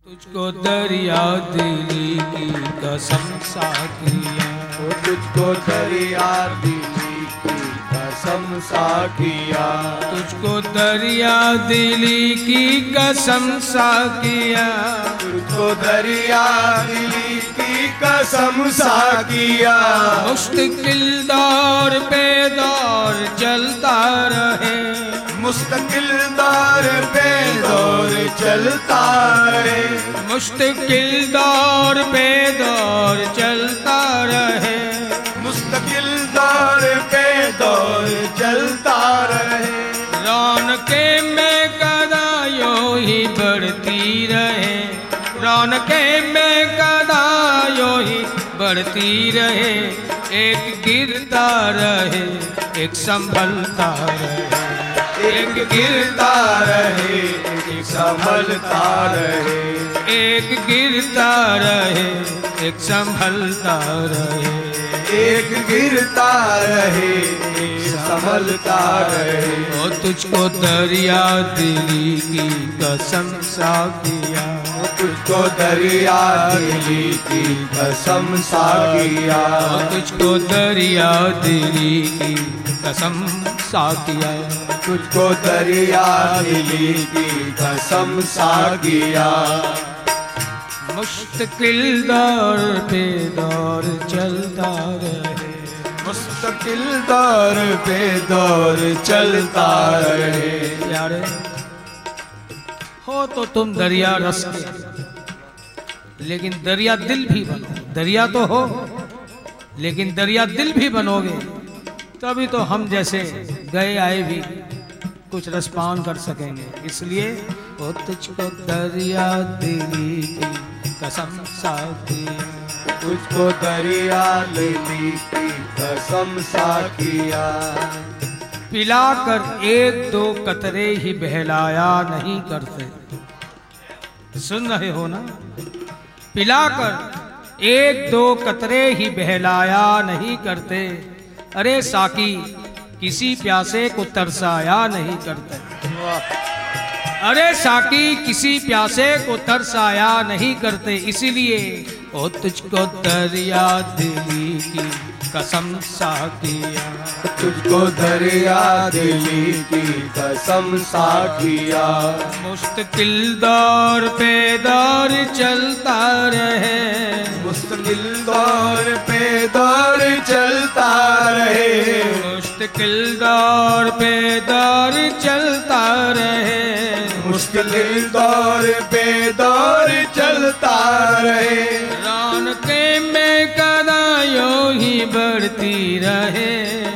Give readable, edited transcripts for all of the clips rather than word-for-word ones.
तुझको दरिया दिली की कसम साकिया, तुझको दरिया दिली की कसम साकिया, तुझको दरिया दिली की कसम साकिया, तुझको दरिया दिली की कसम साकिया। मुस्तकिल दौर पे दौर चलता रहे, मुस्तकिल दौर पे दौर चलता रहे, मुस्तकिल दौर पे दौर चलता रहे, मुस्तकिल दौर पे दौर चलता रहे। रौनके में कदा यूं ही बढ़ती रहे, रौनके में कदा यूं ही बढ़ती रहे, एक गिरता रहे एक संभलता रहे, एक गिरता रहे एक संभलता रहे, एक गिरता रहे एक संभलता रहे, एक गिरता रहे एक संभलता रहे। ओ तुझको दरिया दिली की कसम साकिया, तुझको दरिया दिली की कसम साकिया, तुझको दरिया दिली की कसम साकिया, तुझको दरिया दिली की कसम साकिया। मुस्तकिल दौर पे दौर चलता रहे, मुस्तकिल दौर पे दौर चलता रहे। यारे हो तो तुम दरिया रस के, लेकिन दरिया दिल भी बनो। दरिया तो हो लेकिन दरिया दिल भी बनोगे, तभी तो हम जैसे गए आए भी कुछ रसपान कर सकेंगे। इसलिए वो तुझको दरिया दिली की कसम साकिया, तुझको दरिया दिली की कसम साकिया। पिलाकर एक दो कतरे ही बहलाया नहीं करते। सुन रहे हो ना? पिलाकर एक दो कतरे ही बहलाया नहीं करते, अरे साकी किसी प्यासे को तरसाया नहीं करते, अरे साकी किसी प्यासे को तरसाया नहीं करते। इसीलिए ओ तुझको दरिया दिली की कसम साकिया, तुझको दरिया दिली की कसम साकिया। मुस्तकिल दौर पे दौर चलता रहे, मुस्तकिल दौर पे दौर चलता रहे, मुस्तकिल दौर पे दौर चलता रहे, मुस्तकिल दौर पे दौर चलता रहे। रौनके में कदा यूं ही बढ़ती रहे,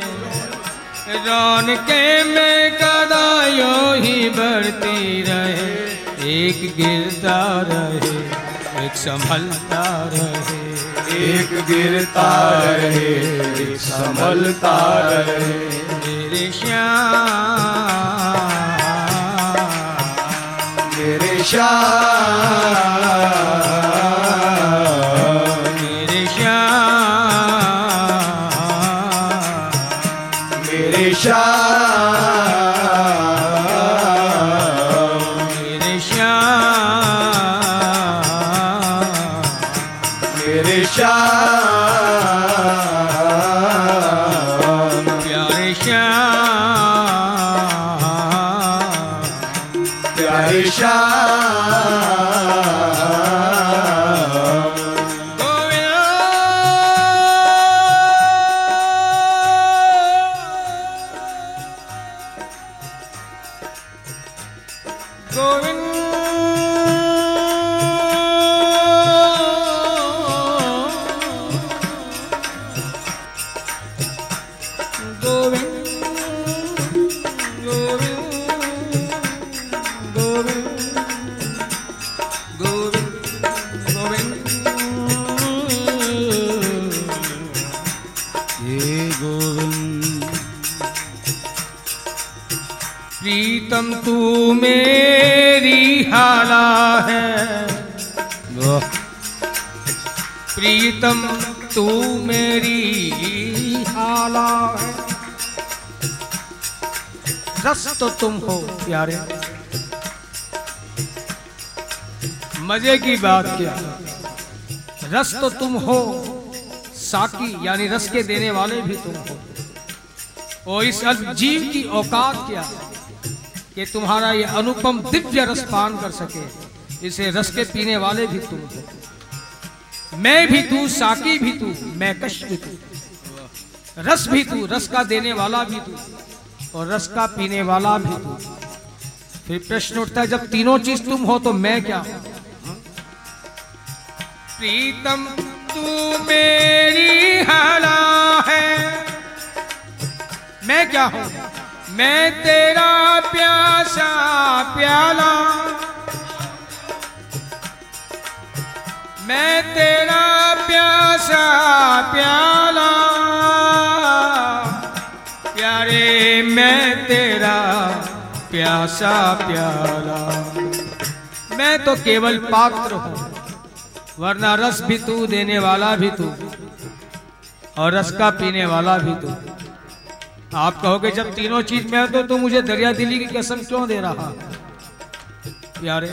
रौनके में कदा यूं ही बढ़ती रहे, एक गिरता रहे एक संभलता रहे, एक गिरता रहे एक संभलता रहे। मेरे श्याम मेरे श्याम मेरे श्याम मेरे श्याम मेरे श्याम मेरे श्याम प्यारे श्याम प्यारे श्याम। प्रीतम तू मेरी हाला है, प्रीतम तू मेरी हाला है, रस तो तुम हो प्यारे, मजे की बात क्या, रस तो तुम हो, साकी यानी रस के देने वाले भी तुम हो। और इस जीव की औकात क्या कि तुम्हारा ये अनुपम दिव्य रस पान कर सके, इसे रस के पीने वाले भी तुम हो। मैं भी तू, साकी भी तू, मैं कश भी तू, रस भी तू, रस का देने वाला भी तू और रस का पीने वाला भी तू। फिर प्रश्न उठता है, जब तीनों चीज तुम हो तो मैं क्या हूं? प्रीतम तू मेरी हाला है, मैं क्या हूं? मैं तेरा प्यासा प्याला, मैं तेरा प्यासा प्याला, प्यारे मैं तेरा प्यासा प्याला। मैं तो केवल पात्र हूं, वरना रस भी तू, देने वाला भी तू और रस का पीने वाला भी तू। आप कहोगे जब तीनों चीज में हो तो मुझे दरिया दिली की कसम क्यों दे रहा? प्यारे,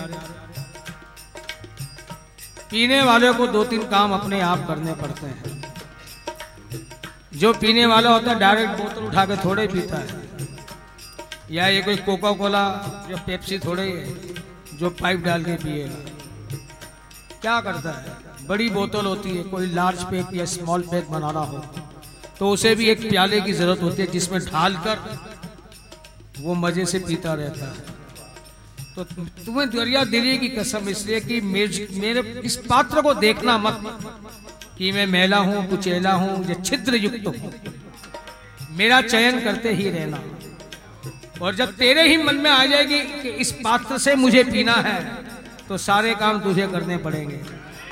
पीने वाले को दो तीन काम अपने आप करने पड़ते हैं। जो पीने वाला होता है डायरेक्ट बोतल उठा के थोड़े पीता है, या ये कोई कोका कोला या पेप्सी थोड़े जो पाइप डाल के पिएगा। क्या करता है, बड़ी बोतल होती है, कोई लार्ज पैक या स्मॉल पैक बनाना हो तो उसे भी एक प्याले की जरूरत होती है जिसमें ढालकर वो मजे से पीता रहता है। तो तुम्हें दरिया दिली की कसम इसलिए कि मेरे इस पात्र को देखना मत कि मैं मैला हूं, कुचैला हूं या छिद्र युक्त हूं। मेरा चयन करते ही रहना, और जब तेरे ही मन में आ जाएगी कि इस पात्र से मुझे पीना है तो सारे काम तुझे करने पड़ेंगे।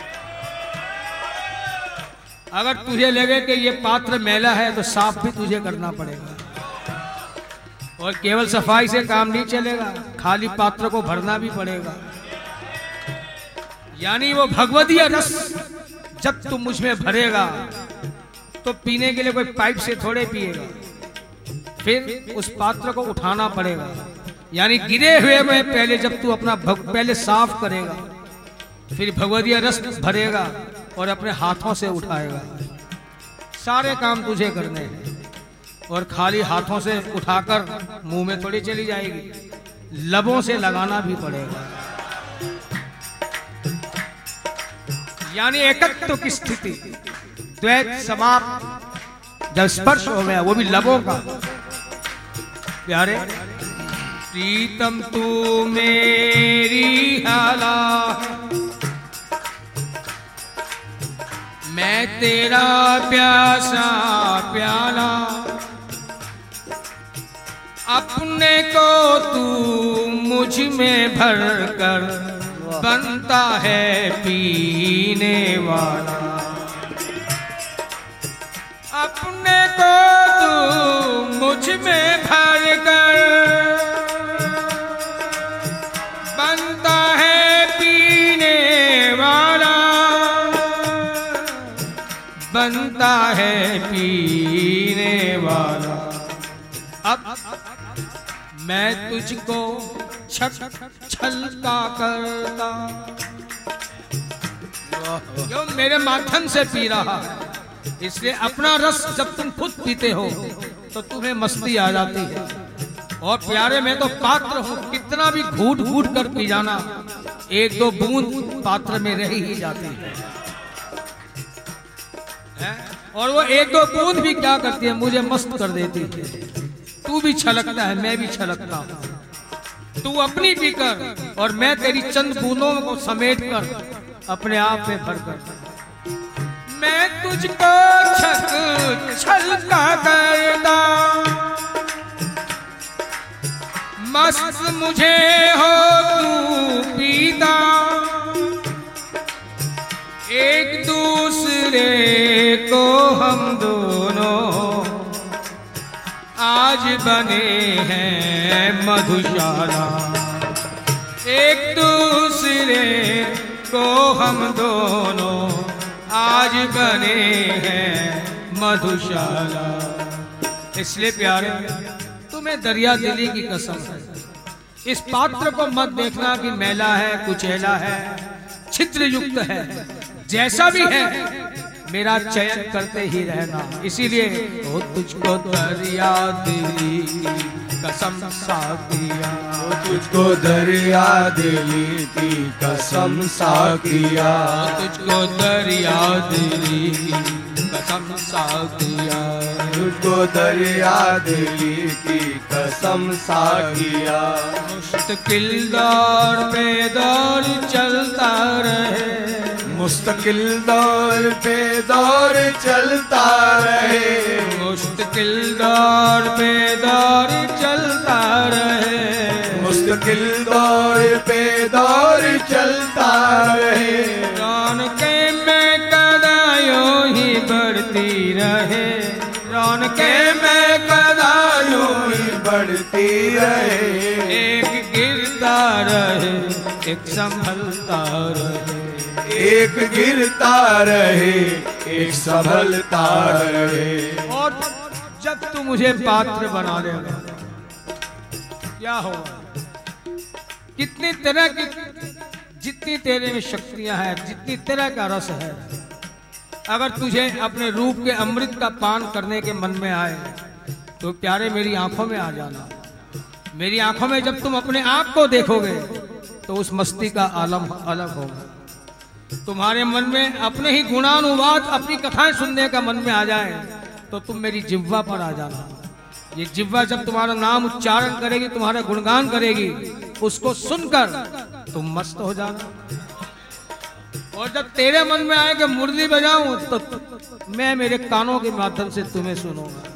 अगर तुझे लगे कि ये पात्र मैला है तो साफ भी तुझे करना पड़ेगा। और केवल सफाई से काम नहीं चलेगा, खाली पात्र को भरना भी पड़ेगा। यानी वो भगवदीय रस जब तुम मुझ में भरेगा तो पीने के लिए कोई पाइप से थोड़े पिएगा, फिर उस पात्र को उठाना पड़ेगा। यानी गिरे हुए में पहले जब तू अपना पहले साफ करेगा, फिर भगवदीय रस भरेगा और अपने हाथों से उठाएगा। सारे काम तुझे करने हैं, और खाली हाथों से उठाकर मुंह में थोड़ी चली जाएगी, लबों से लगाना भी पड़ेगा। यानी एकत्व की स्थिति, द्वैत समाप्त जब स्पर्श हो गया, वो भी लबों का। प्यारे, प्रीतम तू मेरी हाला, मैं तेरा प्यासा प्याला, अपने को तू मुझ में भर कर बनता है पीने वाला। अपने को तू मुझ में भर कर बनता है पीने वाला, बनता है पीने वाला। अब मैं तुझको छलका करता, जो मेरे माध्यम से पी रहा है, इसलिए अपना रस जब तुम खुद पीते हो तो तुम्हें मस्ती आ जाती है। और प्यारे, मैं तो पात्र हूं, कितना भी घूट घूट कर पी जाना, एक दो बूंद पात्र में रह ही जाती है। और वो एक दो बूंद भी क्या करती है, मुझे मस्त कर देती है। तू भी छलकता है, मैं भी छलकता हूं। तू अपनी पी कर और मैं तेरी चंद बूंदों को समेट कर अपने आप में भर कर मैं तुझको छलका करता, मस्त मुझे हो तू पीता, एक दूसरे को हम दोनों आज बने हैं मधुशाला। एक दूसरे को हम दोनों आज बने हैं मधुशाला। इसलिए प्यारे, तुम्हें दरिया दिली की कसम है, इस पात्र को मत देखना कि मैला है, कुचैला है, छिद्र युक्त है, जैसा भी है मेरा चयन करते ही रहना। इसीलिए वो तुझको दरिया दिली की कसम सा किया, तुझको दरिया दिली की कसम सा किया, तुझको दरिया दिली की कसम सा किया, तुझको दरिया दिली की कसम सा किया। मुश्किल दौर पे दौर चलता रहे, मुस्तकिल दौर पे दौर चलता रहे, मुश्किल दौर पे दौर चलता रहे, मुस्तकिल दौर पे दौर चलता रहे। रौनकें में कदायों ही बढ़ती रहे, रौनकें में कदायों ही बढ़ती रहे, एक गिरता रहे एक संभलता रहे, एक गिरता रहे एक संभलता रहे। और जब तू मुझे पात्र बना लेगा क्या होगा? कितनी तरह की, जितनी तेरे में शक्तियां हैं, जितनी तरह का रस है, अगर तुझे अपने रूप के अमृत का पान करने के मन में आए तो प्यारे मेरी आंखों में आ जाना। मेरी आंखों में जब तुम अपने आप को देखोगे तो उस मस्ती का आलम अलग होगा। तुम्हारे मन में अपने ही गुणानुवाद, अपनी कथाएं सुनने का मन में आ जाए तो तुम मेरी जिह्वा पर आ जाना। ये जिह्वा जब तुम्हारा नाम उच्चारण करेगी, तुम्हारा गुणगान करेगी, उसको सुनकर तुम मस्त हो जाना। और जब तेरे मन में आए कि मुरली बजाऊं तो मैं मेरे कानों के माध्यम से तुम्हें सुनूंगा।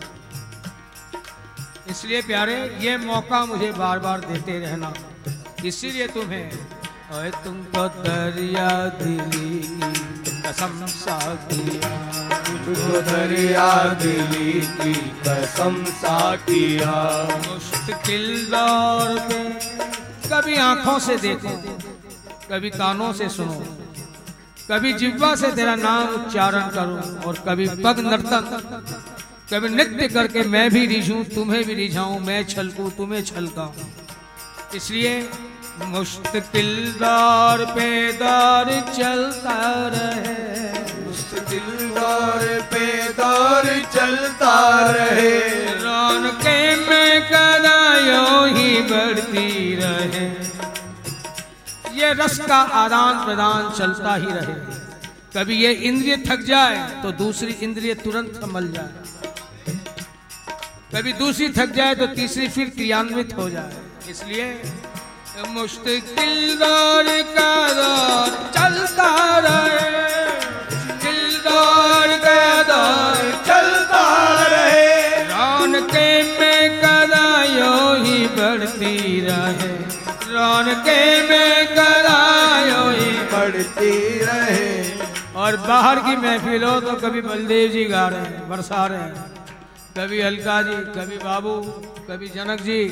इसलिए प्यारे ये मौका मुझे बार बार देते रहना। इसीलिए तुम्हें और तुमको दरिया दिली की कसम सा किया, तुझको दरिया दिली की कसम सा किया। मुश्किल दौर पे कभी आंखों से देखो, कभी कानों से सुनो, कभी जिह्वा से तेरा नाम उच्चारण करो, और कभी पग नर्तन, कभी नृत्य करके मैं भी रिझूं तुम्हें भी रिझाऊं, मैं छलकूं तुम्हें छलकाऊं। इसलिए मुश्किल दौर पे दौर चलता रहे, मुश्किल दौर पे दौर चलता रहे, रौनकें में कदायों ही बढ़ती रहे। ये रस का आदान प्रदान चलता ही रहे। कभी ये इंद्रिय थक जाए तो दूसरी इंद्रिय तुरंत संभल जाए, कभी दूसरी थक जाए तो तीसरी फिर क्रियान्वित हो जाए। इसलिए मुश्किल दौर का दौर चलता रहे, मुश्किल दौर का दौर चलता रहे, रौनकें में कदायों ही बढ़ती रहे, रौनकें में कदायों ही बढ़ती रहे। और बाहर की महफिल हो तो कभी बलदेव जी गा रहे हैं, बरसा रहे हैं, कभी अलका जी, कभी बाबू, कभी जनक जी।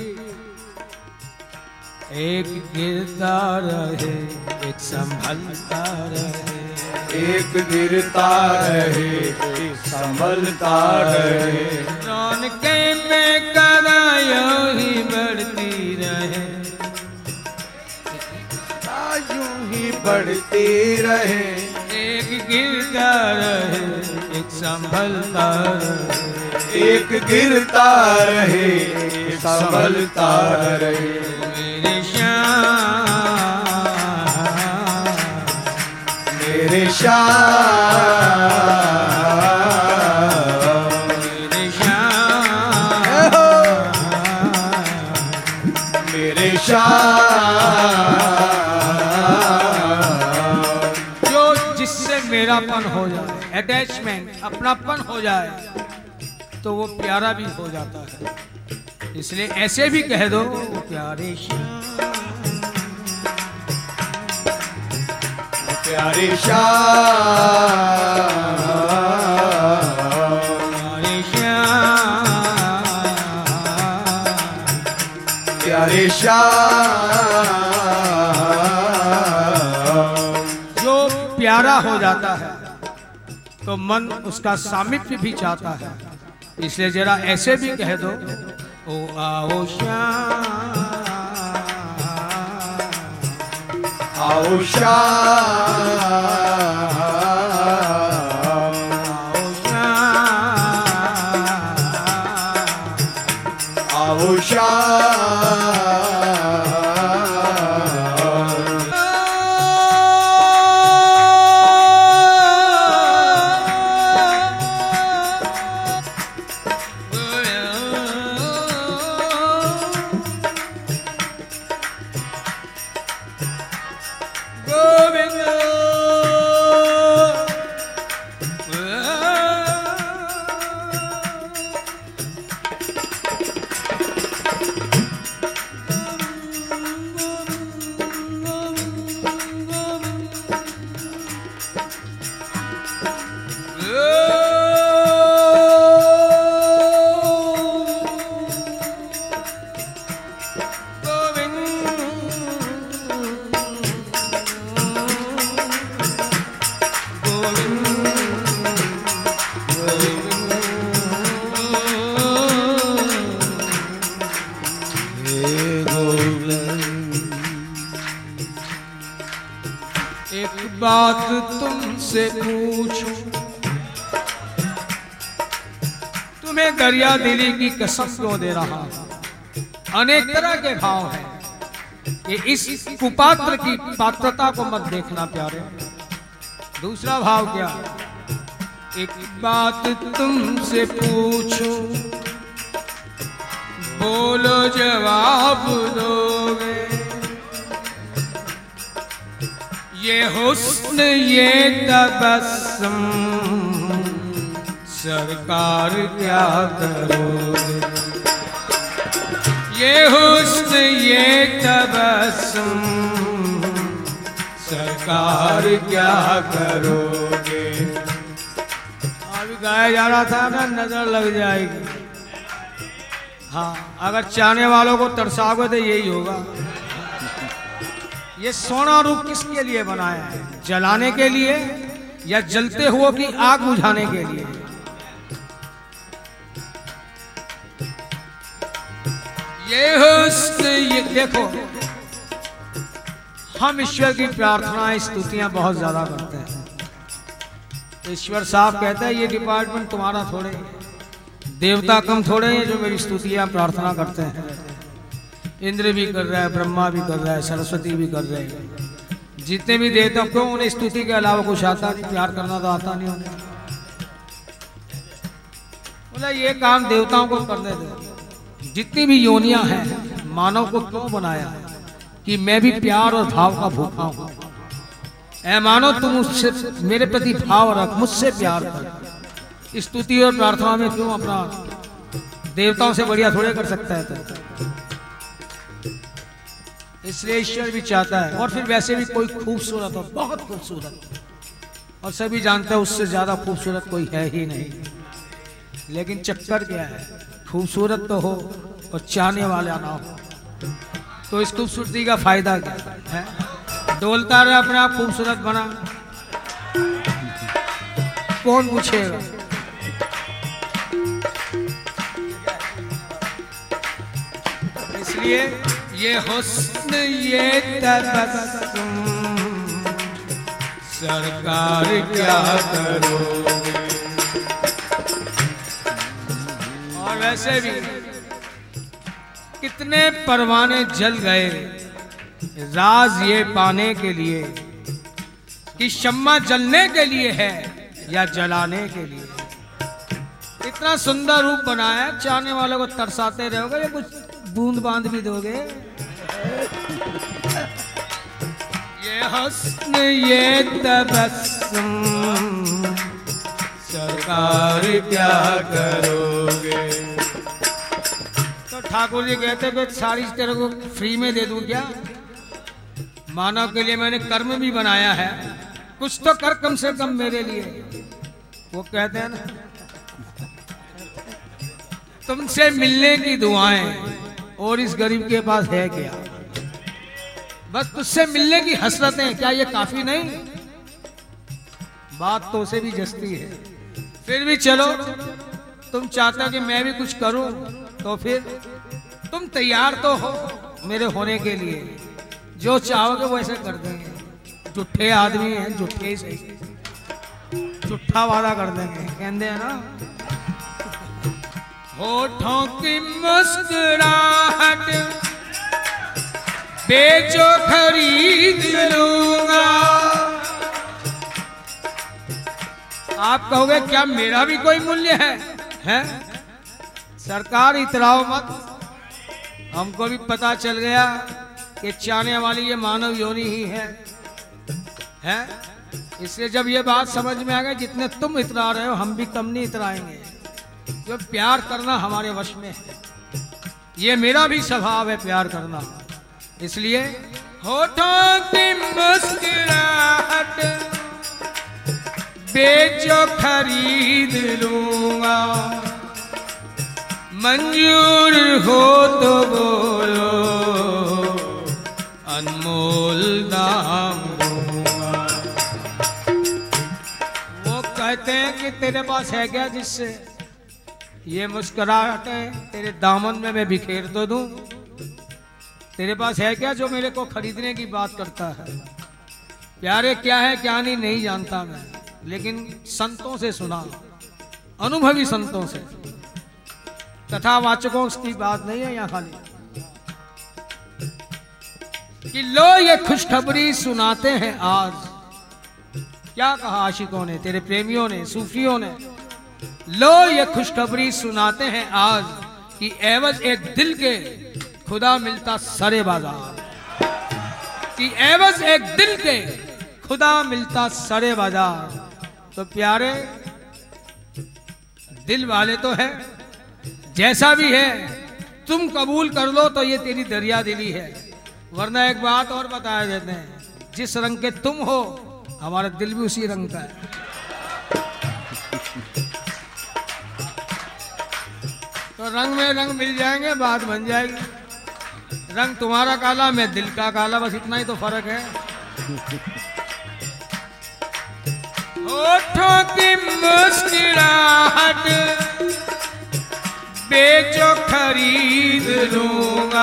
एक गिरता रहे एक संभलता रहे, एक गिरता रहे एक संभलता रहे, रौनकें में कदायों ही बढ़ती रहे, यूं ही बढ़ती रहे। एक गिरता रहे एक संभलता रहे, एक गिरता रहे एक संभलता रहे। मेरे श्याम, मेरे श्याम, मेरे श्याम, मेरे श्याम, जो जिससे मेरापन हो जाए, अटैचमेंट, अपनापन हो जाए तो वो प्यारा भी हो जाता है। इसलिए ऐसे भी कह दो प्यारे श्याम, प्यारे श्याम, प्यारे श्याम, प्यारे श्याम। जो प्यारा हो जाता है तो मन उसका सामिप्य भी चाहता है। इसलिए जरा ऐसे भी कह दो, ओ आओ श्याम, आओ श्याम आओ बात तुमसे पूछूं, तुम्हें दरिया दिली की कसम क्यों दे रहा हूं? अनेक तरह के भाव हैं, ये इस कुपात्र की पात्रता को मत देखना प्यारे। दूसरा भाव क्या? एक बात तुमसे पूछूं, बोलो जवाब दोगे? ये हुस्न ये तबस्सुम सरकार क्या करोगे? ये हुस्न ये तबस्सुम सरकार क्या करोगे? अभी गाया जा रहा था ना, नजर लग जाएगी। हाँ, अगर चाहने वालों को तरसाओगे तो यही होगा। ये सोना रूप किसके लिए बनाया है? जलाने के लिए या जलते हुए की आग बुझाने के लिए? ये हुस्न ये देखो, हम ईश्वर की प्रार्थनाएं स्तुतियां बहुत ज्यादा करते हैं। ईश्वर साहब कहता है ये डिपार्टमेंट तुम्हारा थोड़े, देवता कम थोड़े हैं जो मेरी स्तुतियां प्रार्थना करते हैं। इंद्र भी कर रहा है, ब्रह्मा भी कर रहा है, सरस्वती भी कर रहे हैं। जितने भी देवता, क्यों उन्हें स्तुति के अलावा कुछ आता नहीं? प्यार करना तो आता नहीं उन्हें। बोला ये काम देवताओं को करने दे। जितनी भी योनियां हैं, मानव को क्यों बनाया है? कि मैं भी प्यार और भाव का भूखा हूं। ऐ मानव, तुम मुझसे मेरे प्रति भाव रख, मुझसे प्यार कर। स्तुति और प्रार्थना में क्यों अपना देवताओं से बढ़िया थोड़े कर सकता है तो? इसलिए ईश्वर भी चाहता है। और फिर वैसे भी कोई खूबसूरत हो, बहुत खूबसूरत, और सभी जानते हैं उससे ज्यादा खूबसूरत कोई है ही नहीं। लेकिन चक्कर क्या है? खूबसूरत तो हो और चाहने वाला ना हो, तो इस खूबसूरती का फायदा क्या है? डोलता रहे अपने आप खूबसूरत बना, कौन पूछेगा? इसलिए ये हुस्न ये तबस्सुम सरकार क्या करोगे? और वैसे भी कितने परवाने जल गए राज ये पाने के लिए कि शम्मा जलने के लिए है या जलाने के लिए। इतना सुंदर रूप बनाया, चाहने वालों को तरसाते रहोगे या कुछ बूंद बांध भी दोगे? ये हुस्न ये तबस्सुम सरकार क्या करोगे? तो ठाकुर जी कहते कि सारी तेरे को फ्री में दे दूं क्या? मानव के लिए मैंने कर्म भी बनाया है, कुछ तो कर कम से कम मेरे लिए। वो कहते हैं ना, तुमसे मिलने की दुआएं और इस गरीब के पास है क्या? बस तुझसे मिलने की हसरतें, क्या ये काफी नहीं? बात तो उसे भी जचती है। फिर भी चलो, तुम चाहते हो कि मैं भी कुछ करूं, तो फिर तुम तैयार तो हो मेरे होने के लिए। जो चाहोगे वो ऐसे कर देंगे। झूठे आदमी हैं, झूठे ही सही, झूठा वादा कर देंगे, कहते हैं ना। होठों की मुस्कुराहट बेचो खरीद लूंगा। आप कहोगे क्या मेरा भी कोई मूल्य है? सरकार इतराओ मत, हमको भी पता चल गया कि चाहने वाली ये मानव योनि ही है? इसलिए जब ये बात समझ में आ गई, जितने तुम इतरा रहे हो हम भी कम नहीं इतराएंगे, जो प्यार करना हमारे वश में है। ये मेरा भी स्वभाव है प्यार करना। इसलिए होठों की मुस्कुराहट बेचो खरीद लूंगा, मंजूर हो तो बोलो अनमोल दाम दूंगा। वो कहते हैं कि तेरे पास है क्या जिससे ये मुस्कुराहटें तेरे दामन में मैं बिखेर तो दूं? तेरे पास है क्या जो मेरे को खरीदने की बात करता है? प्यारे क्या है क्या नहीं जानता मैं, लेकिन संतों से सुना, अनुभवी संतों से, कथावाचकों की बात नहीं है यहाँ खाली, कि लो ये खुशखबरी सुनाते हैं आज। क्या कहा आशिकों ने, तेरे प्रेमियों ने, सूफियों ने? लो ये खुशखबरी सुनाते हैं आज कि एवज एक दिल के खुदा मिलता सरे बाजार, कि एवज एक दिल के खुदा मिलता सरे बाजार। तो प्यारे दिल वाले तो है, जैसा भी है तुम कबूल कर लो तो ये तेरी दरिया दिली है। वरना एक बात और बताया देते हैं, जिस रंग के तुम हो हमारा दिल भी उसी रंग का है। तो रंग में रंग मिल जाएंगे, बात बन जाएगी। रंग तुम्हारा काला, मैं दिल का काला, बस इतना ही तो फर्क है। होठों की मुस्कुराहट बेचो खरीद लूंगा,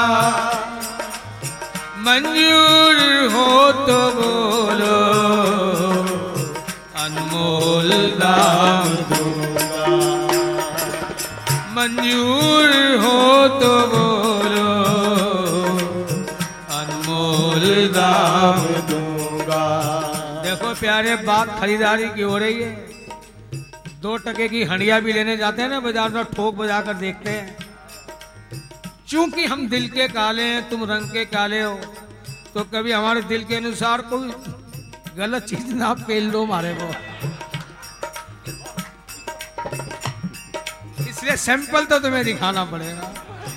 मंजूर हो तो बोलो अनमोल दाम दूंगा, मंजूर हो तो बोलो अनमोल दाम दूंगा। देखो प्यारे, बात खरीदारी की हो रही है। 2 टके की हंडिया भी लेने जाते हैं ना बाजार में, ठोक बजा कर देखते हैं। चूंकि हम दिल के काले हैं, तुम रंग के काले हो, तो कभी हमारे दिल के अनुसार कोई गलत चीज ना पेल दो हमारे को। इसलिए सैंपल तो तुम्हें दिखाना पड़ेगा।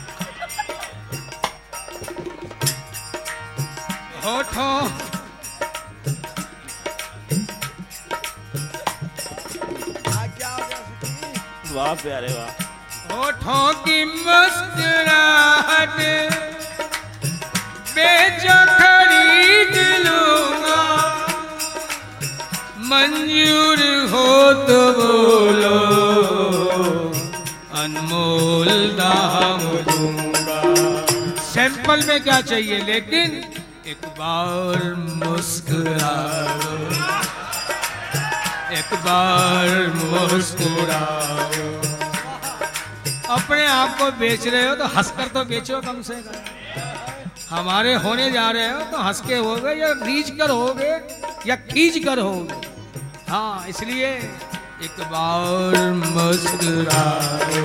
होठों वाह प्यारे वाह। होठों की मुस्कुराहट बेचो खरीद लूंगा, मंजूर हो तो बोलो अनमोल दाम दूंगा। सैंपल में क्या चाहिए, लेकिन एक बार मुस्कुराओ, एक बार मुस्कुराओ। अपने आप को बेच रहे हो तो हंसकर तो बेचो कम से कम। हमारे होने जा रहे हो तो हंस के होगे या रीझ कर होगे या खींच कर होगे। हाँ, इसलिए एक बार मुस्कुराओ,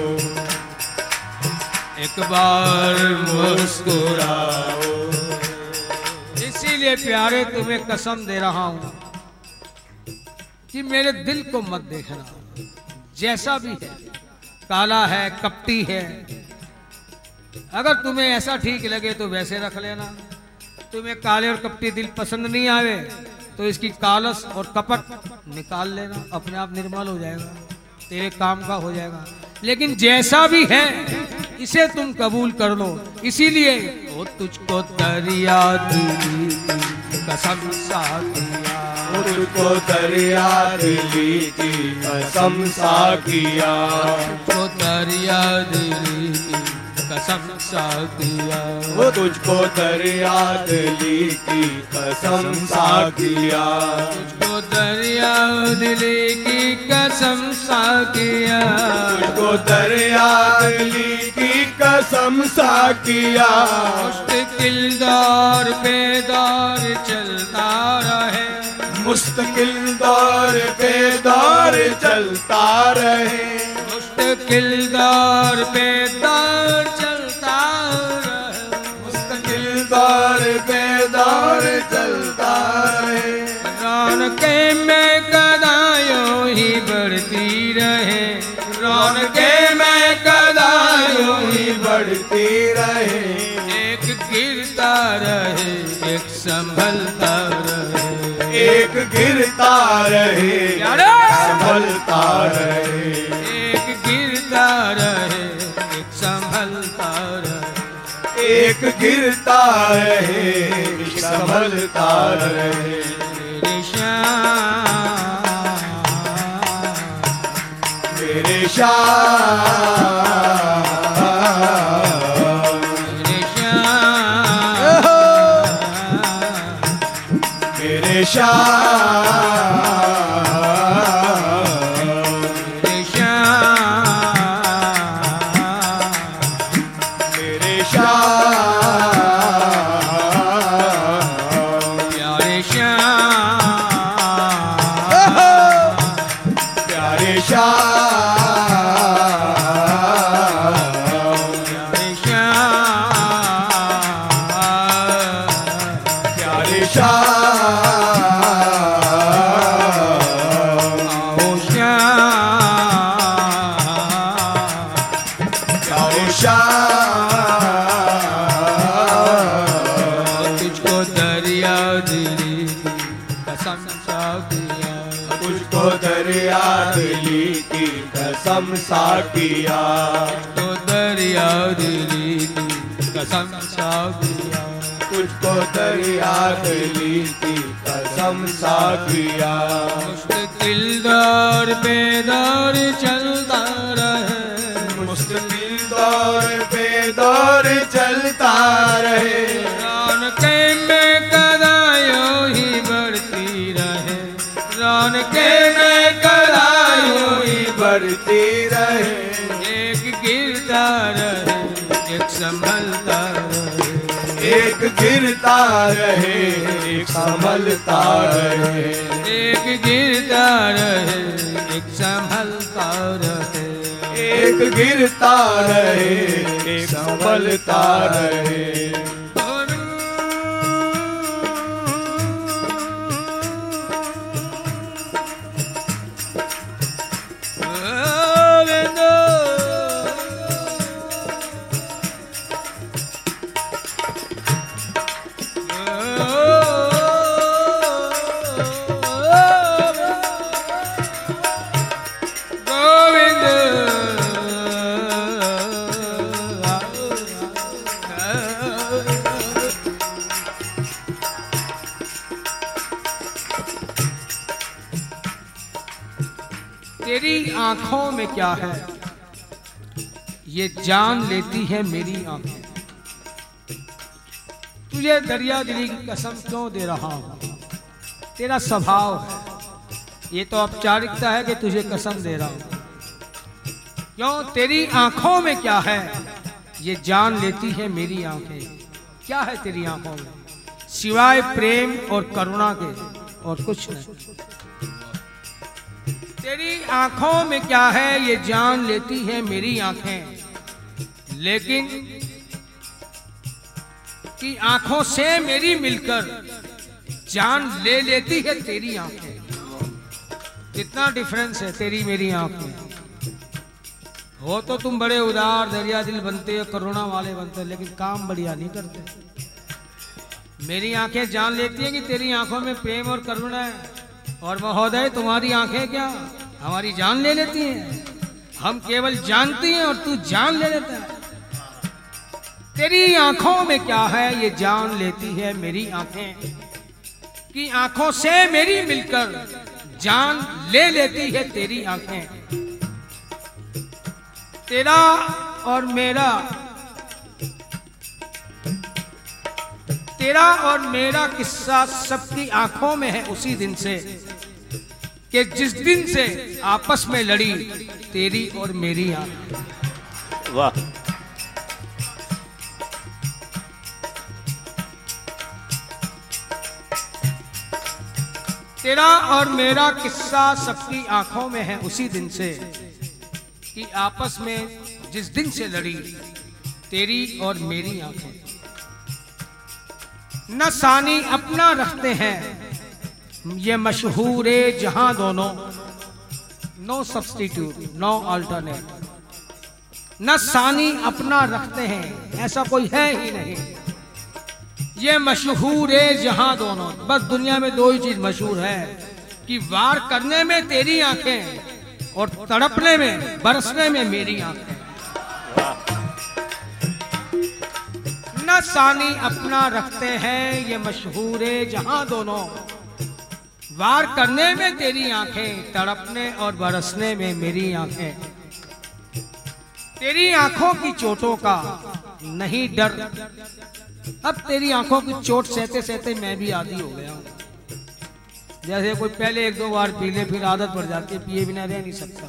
एक बार मुस्कुराओ। इसीलिए प्यारे तुम्हें कसम दे रहा हूं कि मेरे दिल को मत देखना, जैसा भी है, काला है, कपटी है। अगर तुम्हें ऐसा ठीक लगे तो वैसे रख लेना। तुम्हें काले और कपटी दिल पसंद नहीं आवे तो इसकी कालस और कपट निकाल लेना, अपने आप निर्मल हो जाएगा, तेरे काम का हो जाएगा। लेकिन जैसा भी है इसे तुम कबूल कर लो। इसीलिए वो तुझको दरिया दिली कसम सा किया, मुझको दरिया दिली की कसम सा किया, तुझको दरिया दिली कसम सा किया। वो तुझको दरिया दिली की कसम सा किया। तुझको दरिया दिली की कसम सा किया। तुझको दरिया दिली की कसम सा किया। मुश्किल दौर पे दौर चलता रहे। मुश्किल दौर पे दौर चलता रहे। मुश्किल दौर पे दौर चलता रहे। मुश्किल दौर पे दौर चलता रहे। रौनके में कदायों ही बढ़ती रहे। रौनके में कदायों ही बढ़ती रहे। एक गिरता रहे एक संभलता रहे। एक गिरता रहे संभलता रहे। एक गिरता रहे एक संभलता रहे। एक गिरता रहे एक संभलता रहे। मेरे श्याम मेरे श्याम मेरे श्याम मेरे श्याम मेरे श्याम मेरे श्याम प्यारे श्याम प्यारे श्याम प्यारे श्याम प्यारे श्याम आओ श्याम तुझको दरिया दिली की कसम सा किया। तुझको दरिया दिली की कसम सा किया। तो दरिया दिली की कसम सा किया। तुझको दरिया दिली की कसम सा किया। मुश्किल दौर पे दौर चलता रहे। मुश्किल दौर पे दौर चलता रहे। रौनके में कदायों ही बढ़ती रहे। रौनके में कदायों ही बढ़ती रहे। एक गिरता रहे एक संभलता रहे। एक गिरता रहे एक संभलता रहे। एक गिरता रहे एक संभलता रहे। एक गिरता रहे एक संभलता रहे। तेरी आंखों में क्या है ये जान लेती है मेरी आंखें। तुझे दरिया दिली की कसम क्यों दे रहा हूं? तेरा स्वभाव है, ये तो औपचारिकता है कि तुझे कसम दे रहा हूं। क्यों? तेरी आंखों में क्या है ये जान लेती है मेरी आंखें। क्या है तेरी आंखों में सिवाय प्रेम और करुणा के और कुछ नहीं। तेरी आंखों में क्या है ये जान लेती है मेरी आंखें। लेकिन कि आंखों से मेरी मिलकर जान ले लेती है तेरी आंखें। कितना डिफरेंस है तेरी मेरी आंखें। हो तो तुम बड़े उदार दरिया दिल बनते हो, करुणा वाले बनते हो, लेकिन काम बढ़िया नहीं करते। मेरी आंखें जान लेती हैं कि तेरी आंखों में प्रेम और करुणा है। और महोदय तुम्हारी आंखें क्या हमारी जान ले लेती हैं? हम केवल जानती हैं और तू जान ले लेता है। तेरी आंखों में क्या है ये जान लेती है मेरी आंखें, कि आंखों से मेरी मिलकर जान ले लेती है तेरी आंखें। तेरा और मेरा तेरा और मेरा किस्सा सबकी आंखों में है उसी दिन से कि जिस दिन से आपस में लड़ी तेरी और मेरी आंख। वाह। तेरा और मेरा किस्सा सबकी आंखों में है उसी दिन से कि आपस में जिस दिन से लड़ी तेरी और मेरी आंखें। न सानी अपना रखते हैं ये मशहूर जहां दोनों, नो सब्स्टिट्यूट नो अल्टरनेट। न सानी अपना रखते हैं, ऐसा कोई है ही नहीं। ये मशहूर जहां दोनों, बस दुनिया में दो ही चीज मशहूर है कि वार करने में तेरी आंखें और तड़पने में बरसने में मेरी आंखें। न सानी अपना रखते हैं ये मशहूर जहां दोनों, वार करने में तेरी आंखें, तड़पने और बरसने में मेरी आंखें। तेरी आंखों की चोटों का नहीं डर, अब तेरी आंखों की चोट सहते सहते मैं भी आदी हो गया हूं। जैसे कोई पहले एक दो बार पी ले फिर आदत पड़ जाती है, पिए बिना रह नहीं सकता।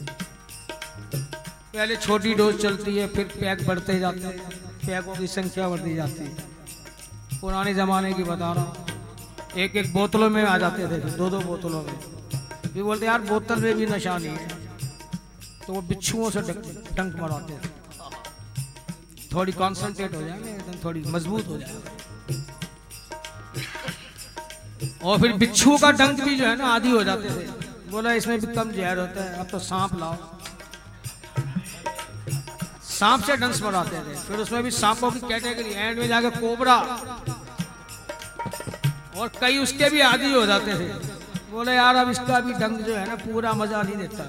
पहले छोटी डोज चलती है, फिर पैक बढ़ते जाते हैं, पैकों की संख्या बढ़ती जाती है। पुराने जमाने की बता रहा हूँ, एक एक बोतलों में आ जाते थे, दो दो बोतलों में। भी बोलते यार बोतल में भी नशा नहीं है, तो वो बिच्छुओं से डंक मराते थे, थोड़ी कॉन्सेंट्रेट हो जाएंगे, एकदम थोड़ी मजबूत हो जाएगा। और फिर बिच्छू का डंक भी जो है ना आदी हो जाते थे। बोला इसमें भी कम जहर होता है, अब तो सांप लाओ। सांप से डंस मराते थे, फिर उसमें भी सांपों की कैटेगरी, एंड में जाके कोबरा, और कई उसके भी आदी हो जाते थे। बोले यार अब इसका भी डंक जो है ना पूरा मजा नहीं देता,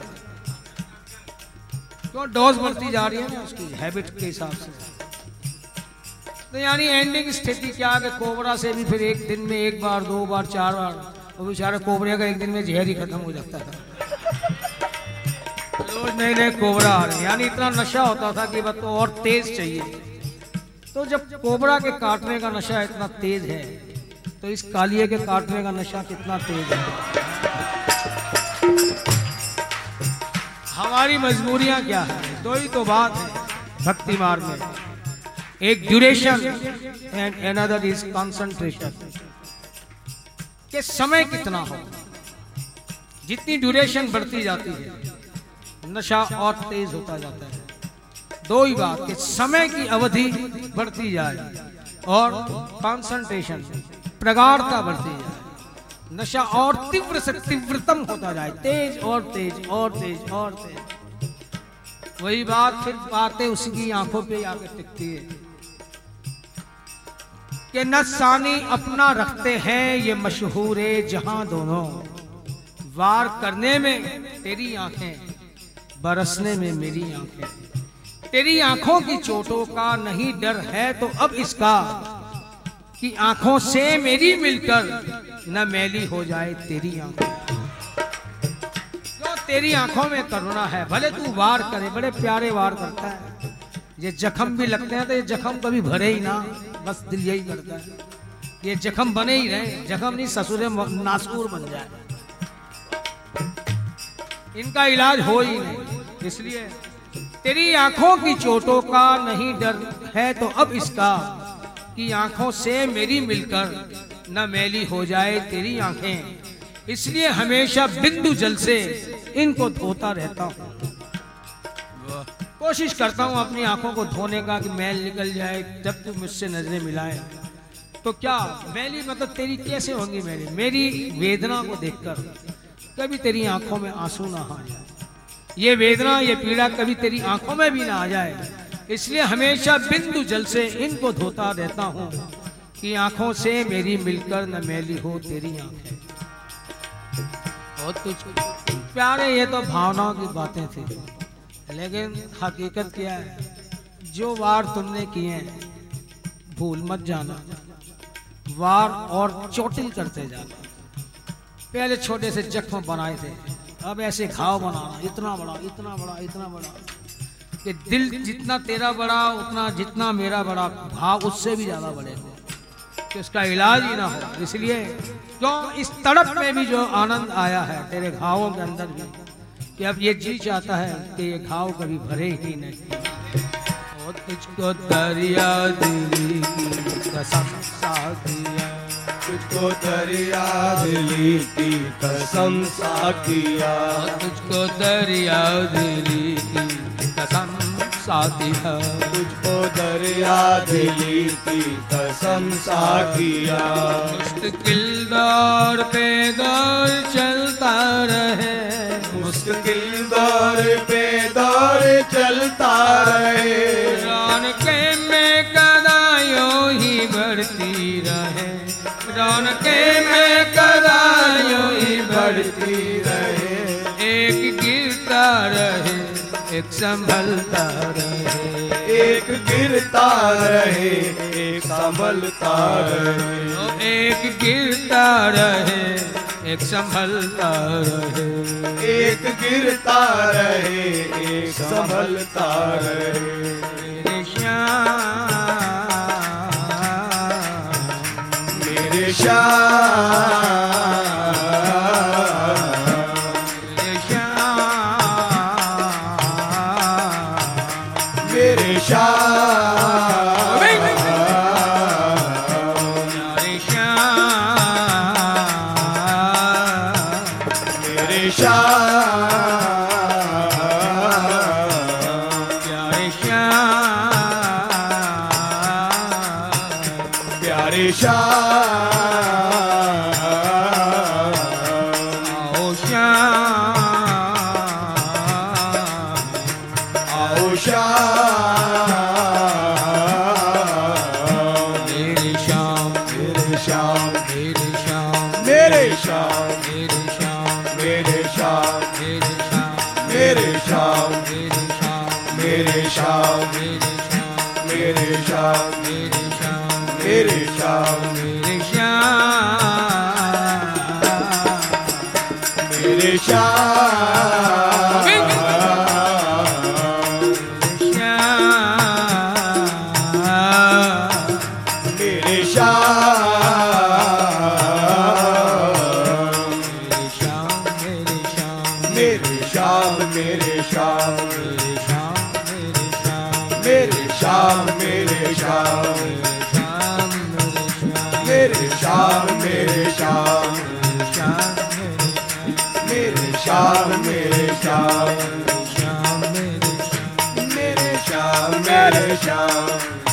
तो डोज बढ़ती जा रही है ना उसकी हैबिट के हिसाब से। तो यानी एंडिंग स्थिति क्या है कि कोबरा से भी फिर एक दिन में एक बार, दो बार, चार बार, वो बेचारे कोबरे का एक दिन में जहर ही खत्म हो जाता था। रोज नए नए कोबरा आ रहे, यानी इतना नशा होता था कि बस तो और तेज चाहिए। तो जब कोबरा के काटने का नशा इतना तेज है, तो इस कालिए के काटने का नशा कितना तेज है। हमारी मजबूरियां क्या है? दो ही तो बात है भक्ति मार्ग में, एक duration and another is concentration. के समय कितना हो, जितनी ड्यूरेशन बढ़ती जाती है नशा और तेज होता जाता है। दो ही बात कि समय की अवधि बढ़ती जाए और कंसंट्रेशन प्रगाढ़ता बढ़ती जाए, नशा और तीव्र से तीव्रतम होता जाए, तेज और तेज और तेज और तेज। वही बात फिर बातें उसकी आंखों पे आके टिकती है कि न सानी अपना रखते हैं ये मशहूर जहां दोनों, वार करने में तेरी आंखें, बरसने में मेरी आंखें। तेरी आंखों की चोटों का नहीं डर है तो अब इसका कि आंखों से मेरी मिलकर न मैली हो जाए तेरी आंखें। जो तेरी आंखों में करुणा है, भले तू वार करे, बड़े प्यारे वार करता है। ये जख्म भी लगते हैं तो ये जख्म कभी भरे ही ना, बस दिल यही करता है ये जख्म बने ही रहे, जख्म नहीं ससुरे नासूर बन जाए, इनका इलाज हो ही नहीं। इसलिए तेरी आंखों की चोटों का नहीं डर है तो अब इसका कि आंखों से मेरी मिलकर न मैली हो जाए तेरी आंखें। इसलिए हमेशा बिंदु जल से इनको धोता रहता हूँ, कोशिश करता हूँ अपनी आंखों को धोने का कि मैल निकल जाए जब तू मुझसे नजरें मिलाए। तो क्या मैली मतलब तेरी कैसे होंगी? मेरी वेदना को देखकर कभी तेरी आंखों में आंसू ना आ जाए, ये वेदना ये पीड़ा कभी तेरी आंखों में भी ना आ जाए। इसलिए हमेशा बिंदु जल से इनको धोता रहता हूँ कि आंखों से मेरी मिलकर न मैली हो तेरी आंखें। बहुत कुछ प्यारे, ये तो भावनाओं की बातें थी, लेकिन हकीकत क्या है? जो वार तुमने किए भूल मत जाना, वार और चोटिल करते जाना। पहले छोटे से जख्म बनाए थे, अब ऐसे घाव बनाना, इतना बड़ा इतना बड़ा इतना बड़ा कि दिल जितना तेरा बड़ा उतना जितना मेरा बड़ा, घाव उससे भी ज्यादा बड़े थे। कि उसका इलाज ही ना हो। इसलिए जो इस तड़प में भी जो आनंद आया है तेरे घावों के अंदर भी, कि अब ये जी चाहता है कि ये घाव कभी भरे ही नहीं। और तुझको दरिया दिली की कसम सा किया, तुझको दरिया दिली की कसम सा किया, तुझको दरिया दिली की कसम सा दिया, तुझको दरिया दिली की कसम सा किया। मुश्किल दौर पे दौर चलता रहे, मुश्किल दौर पे दौर चलता रहे, रौनके में कदायों ही बढ़ती रहे, रौनके में कदायों ही बढ़ती रहे। एक गिरता रहे एक संभलता रहे, एक गिरता रहे एक संभलता रहे, एक गिरता रहे एक संभलता रहे, एक गिरता रहे एक संभलता रहे। मेरे श्याम मेरे श्याम मेरे श्याम मेरे श्याम मेरे श्याम प्यारे श्याम प्यारे श्याम आओ श्याम आओ श्याम मेरे श्याम मेरे श्याम मेरे श्याम मेरे श्याम मेरे श्याम मेरे श्याम मेरे श्याम मेरे श्याम मेरे मेरे श्याम श्याम मेरे श्याम मेरे श्याम मेरे श्याम मेरे श्याम मेरे श्याम मेरे श्याम मेरे श्याम मेरे श्याम मेरे श्याम मेरे श्याम मेरे श्याम मेरे श्याम मेरे श्याम मेरे श्याम मेरे श्याम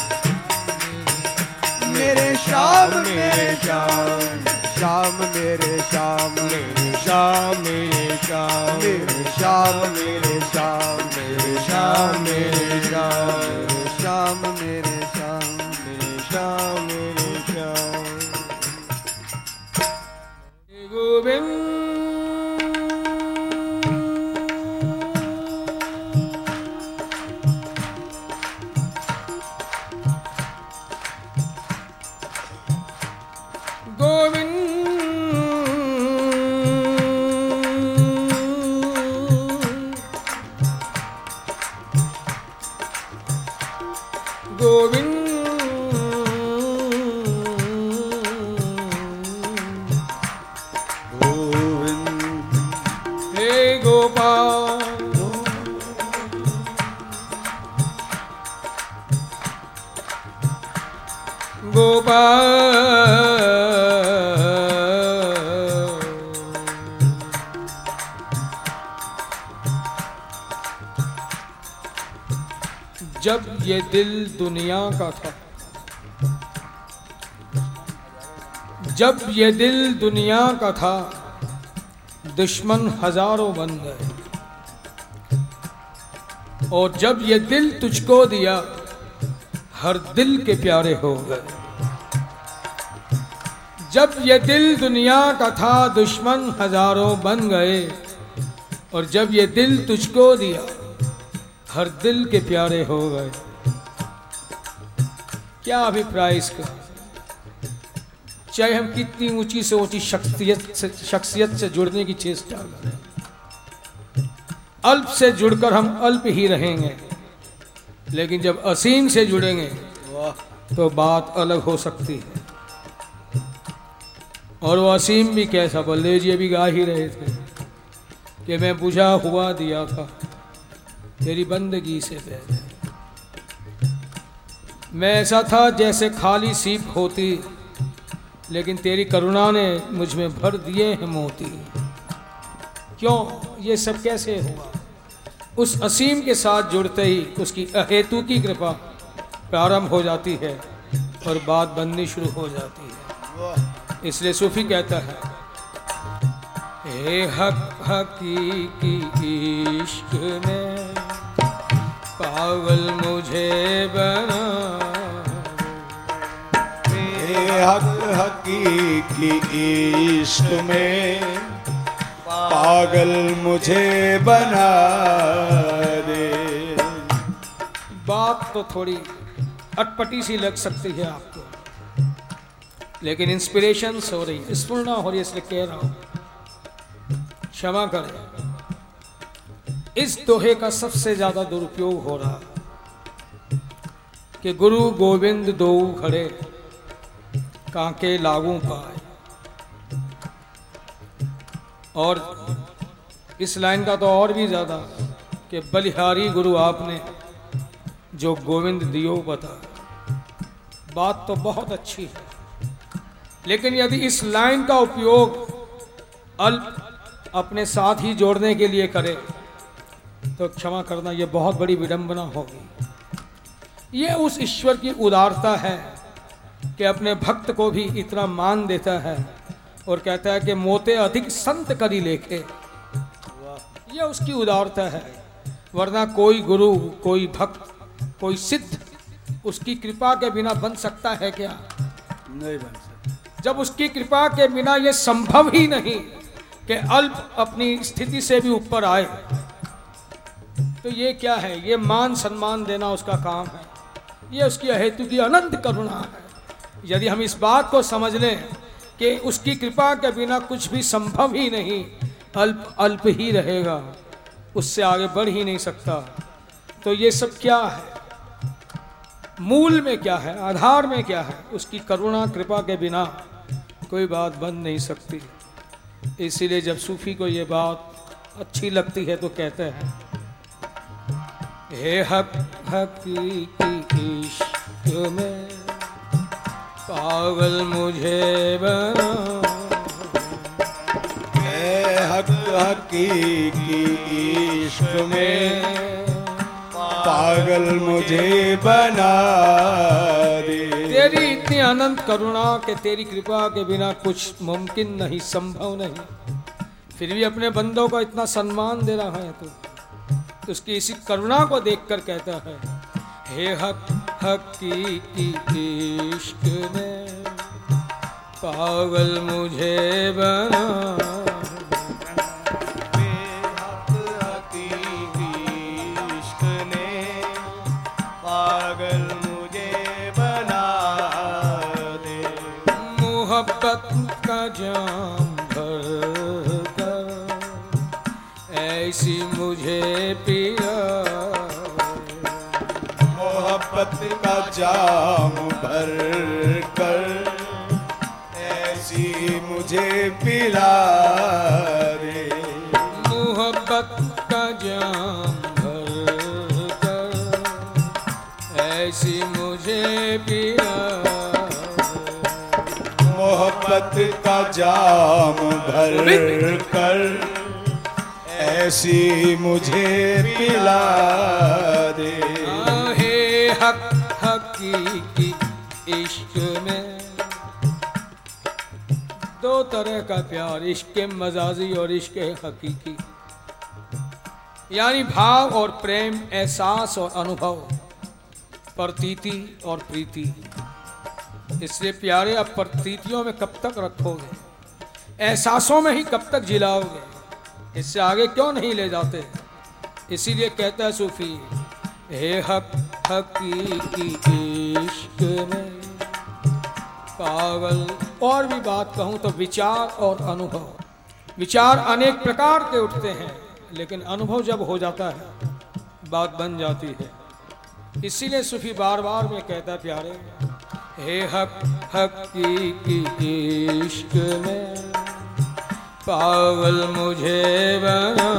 मेरे श्याम मेरे श्याम श्याम मेरे श्याम मेरे श्याम मेरे श्याम मेरे श्याम मेरे श्याम मेरे श्याम मेरे श्याम मेरे श्याम मेरे श्याम मेरे श्याम गोविंद जब ये दिल दुनिया का था, जब ये दिल दुनिया का था, दुश्मन हजारों बन गए। और जब ये दिल तुझको दिया, हर दिल के प्यारे हो गए। जब ये दिल दुनिया का था, दुश्मन हजारों बन गए। और जब ये दिल तुझको दिया, हर दिल के प्यारे हो गए। क्या अभिप्राय इसका? चाहे हम कितनी ऊंची से ऊंची शख्सियत से जुड़ने की चेष्टा करें, अल्प से जुड़कर हम अल्प ही रहेंगे। लेकिन जब असीम से जुड़ेंगे तो बात अलग हो सकती है। और वो असीम भी कैसा, बलदेव जी अभी गा ही रहे थे कि मैं बुझा हुआ दिया था तेरी बंदगी से पहले। मैं ऐसा था जैसे खाली सीप होती, लेकिन तेरी करुणा ने मुझ में भर दिए हैं मोती। क्यों ये सब कैसे हुआ? उस असीम के साथ जुड़ते ही उसकी अहेतु की कृपा प्रारंभ हो जाती है और बात बननी शुरू हो जाती है। इसलिए सूफी कहता है, हे हक हकीकी इश्क में पागल मुझे बना, हे हक हकीकी इश्क में पागल मुझे बना दे। बात तो थोड़ी अटपटी सी लग सकती है आपको, लेकिन इंस्पिरेशन हो रही है, स्फुरना हो रही है, इसलिए कह रहा हूं, क्षमा करें। इस दोहे का सबसे ज्यादा दुरुपयोग हो रहा कि गुरु गोविंद दो खड़े कांके लागू पाए। और इस लाइन का तो और भी ज्यादा कि बलिहारी गुरु आपने जो गोविंद दियो बता। बात तो बहुत अच्छी है, लेकिन यदि इस लाइन का उपयोग अल्प अपने साथ ही जोड़ने के लिए करे तो क्षमा करना, यह बहुत बड़ी विडंबना होगी। यह उस ईश्वर की उदारता है कि अपने भक्त को भी इतना मान देता है और कहता है कि मोते अधिक संत करी लेखे। यह उसकी उदारता है, वरना कोई गुरु, कोई भक्त, कोई सिद्ध उसकी कृपा के बिना बन सकता है क्या? नहीं बन सकता। जब उसकी कृपा के बिना यह संभव ही नहीं कि अल्प अपनी स्थिति से भी ऊपर आए, तो ये क्या है? ये मान सम्मान देना उसका काम है, ये उसकी अहेतु की अनंत करुणा है। यदि हम इस बात को समझ लें कि उसकी कृपा के बिना कुछ भी संभव ही नहीं, अल्प अल्प ही रहेगा, उससे आगे बढ़ ही नहीं सकता, तो ये सब क्या है? मूल में क्या है? आधार में क्या है? उसकी करुणा कृपा के बिना कोई बात बन नहीं सकती। इसीलिए जब सूफी को ये बात अच्छी लगती है तो कहते हैं, हे हक हकीकी इश्क में पागल मुझे बना, हे हक हकीकी इश्क में पागल मुझे बना दे। तेरी इतनी अनंत करुणा के तेरी कृपा के बिना कुछ मुमकिन नहीं, संभव नहीं, फिर भी अपने बंदों को इतना सम्मान दे रहा है तो उसकी इसी करुणा को देखकर कहता है, हे हक हकीकी इश्क में पागल मुझे बना। का जाम भर कर ऐसी मुझे पिया, मोहब्बत का जाम भर कर ऐसी मुझे पिला दे। मोहब्बत का जाम भर कर ऐसी मुझे पिया, मोहब्बत का जाम भर कर ऐसी मुझे पिला दे। हे हक हकीकी इश्क में दो तरह का प्यार, इश्क मजाजी और इश्क हकीकी, यानी भाव और प्रेम, एहसास और अनुभव, प्रतीति और प्रीति। इसलिए प्यारे, अब प्रतीतियों में कब तक रखोगे? एहसासों में ही कब तक जिलाओगे? इससे आगे क्यों नहीं ले जाते? इसीलिए कहता है सूफी, हे हक हकीकी इश्क में पागल। और भी बात कहूँ तो विचार और अनुभव, विचार अनेक प्रकार के उठते हैं, लेकिन अनुभव जब हो जाता है बात बन जाती है। इसीलिए सूफी बार बार में कहता है, प्यारे हे हक हकीकी इश्क में पागल मुझे बना,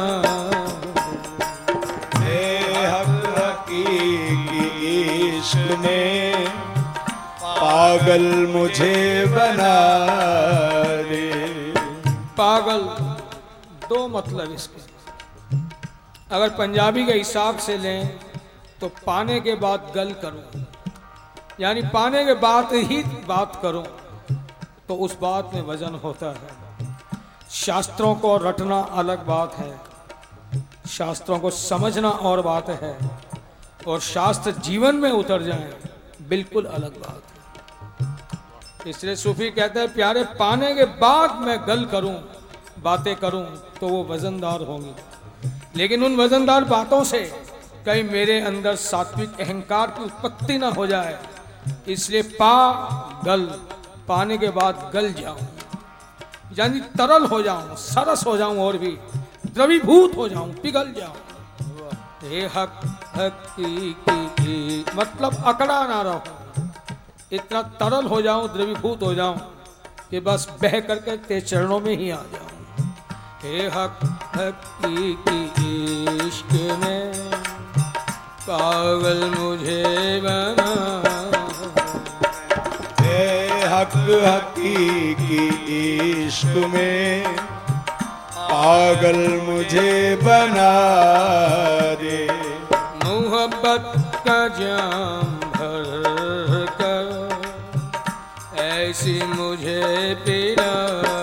हे हक हकीकी इश्क में पागल मुझे बना रे। पागल दो मतलब इसके, अगर पंजाबी के हिसाब से लें तो पाने के बाद गल करूं, यानी पाने के बाद ही बात करूं तो उस बात में वजन होता है। शास्त्रों को रटना अलग बात है, शास्त्रों को समझना और बात है, और शास्त्र जीवन में उतर जाएं बिल्कुल अलग बात है। इसलिए सूफी कहते हैं प्यारे पाने के बाद मैं गल करूं, बातें करूं तो वो वजनदार होंगी, लेकिन उन वजनदार बातों से कहीं मेरे अंदर सात्विक अहंकार की उत्पत्ति ना हो जाए, इसलिए गल पाने के बाद गल जाऊं, यानी तरल हो जाऊं, सरस हो जाऊं, और भी द्रवीभूत हो जाऊं, पिघल जाऊं। हे हक हकीकी मतलब अकड़ा ना रहो, इतना तरल हो जाऊं, द्रवीभूत हो जाऊं कि बस बह करके तेरे चरणों में ही आ जाऊं। हे हक हकीकी इश्क में पागल मुझे बना, हे हक हकीकी इश्क में पागल मुझे बना दे। मोहब्बत का जाम भर कर ऐसी मुझे पिला,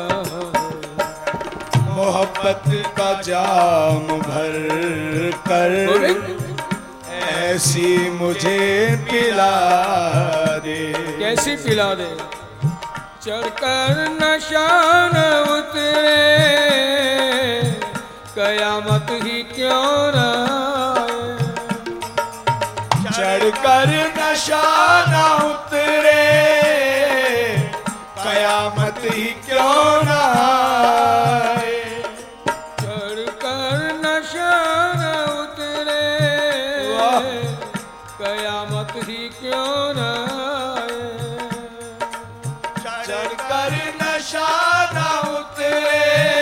मोहब्बत का जाम भर कर ऐसी मुझे पिला दे। कैसी पिला दे? चढ़कर नशा न उतरे कयामत ही क्यों न आए, चढ़कर नशा न उतरे कयामत ही क्यों न आए, चढ़कर नशा न उतरे कयामत ही क्यों न आए, चढ़कर नशा न उतरे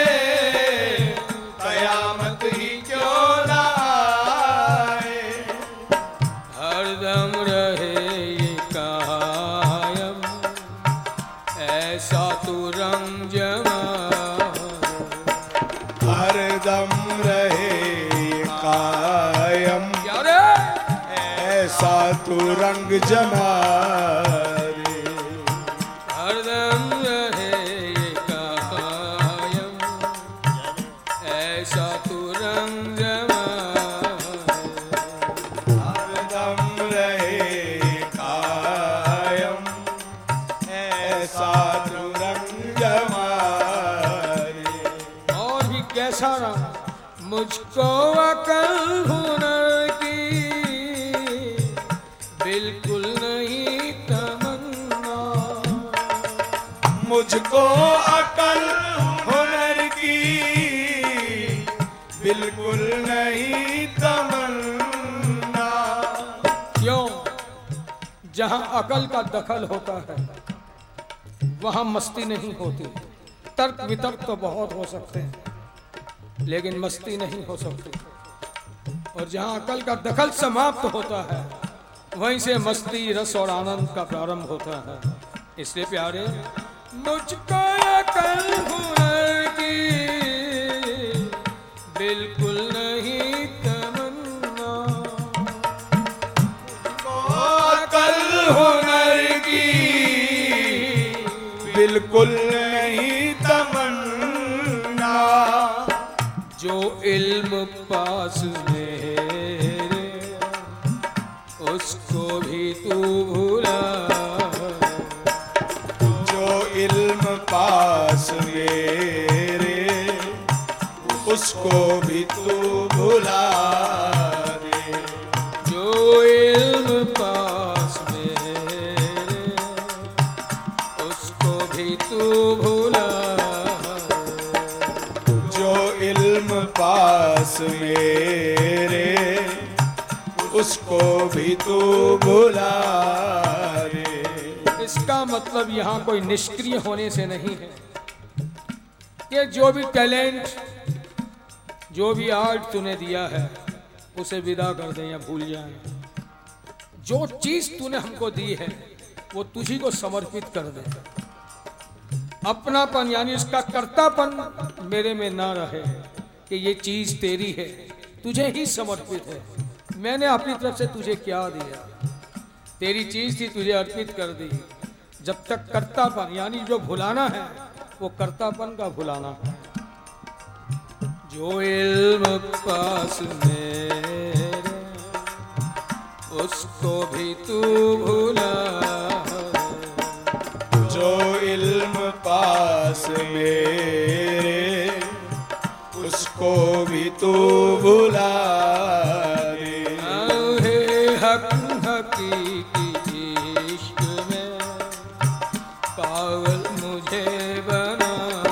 कयामत ही क्यों न आए, हरदम रहे ये कायम ऐसा तू रंग जमा, हरदम रहे कायम क्या रे? ऐसा तू रंग जमा रे। हरदम रहे ये कायम ऐसा तू रंग जमा, हरदम रहे कायम ऐसा तू रंग जमा रे। और भी कैसा रहा मुझको अकल हुनर की बिल्कुल नहीं तमन्ना, मुझको अकल हुनर की बिल्कुल नहीं तमन्ना। क्यों? जहां अकल का दखल होता है वहां मस्ती नहीं होती। तर्क वितर्क तो बहुत हो सकते हैं लेकिन मस्ती नहीं हो सकती, और जहां अकल का दखल समाप्त होता है वहीं से मस्ती रस और आनंद का प्रारंभ होता है। इसलिए प्यारे मुझको अकल हुनर की बिल्कुल नहीं तमन्ना, अकल हुनर की बिल्कुल नहीं तमन्ना। जो इल्म पास मेरे उसको भी तू भुला, जो इल्म पास मेरे उसको भी तू भुला दे। जो इल्म पास मेरे उसको भी तू भुला, जो इल्म पास मेरे उसको भी तू भुला रे। इसका मतलब यहाँ कोई निष्क्रिय होने से नहीं है कि जो भी टैलेंट, जो भी आर्ट तूने दिया है उसे विदा कर दें या भूल जाएं। जो चीज तूने हमको दी है वो तुझी को समर्पित कर दे। अपनापन यानी उसका कर्तापन मेरे में ना रहे कि ये चीज तेरी है, तुझे ही समर्पित है। मैंने अपनी तरफ से तुझे क्या दिया, तेरी चीज थी, तुझे अर्पित कर दी। जब तक कर्तापन यानी जो भुलाना है वो कर्तापन का भुलाना है। जो इल्म पास मेरे उसको भी तू भुला, जो इल्म पास मेरे उसको भी तू भुला दे। हे हक हकीकी इश्क में पागल मुझे बना,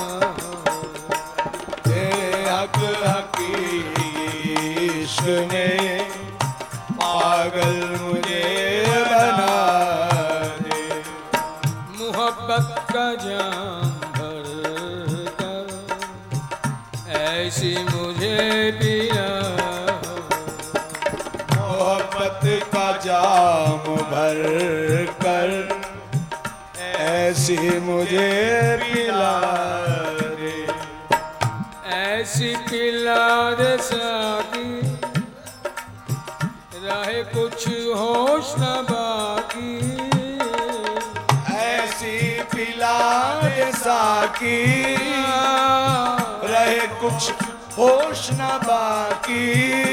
हे हक हकीकी इश्क में पागल मुझे बना दे। मोहब्बत का जाम भर कर ऐसी मुझे पिया, मोहब्बत का जाम भर कर ऐसी मुझे पिला दे। ऐसी पिला दे साकी रहे कुछ होश न बाकी, ऐसी पिला दे साकी रहे कुछ होश न बाकी।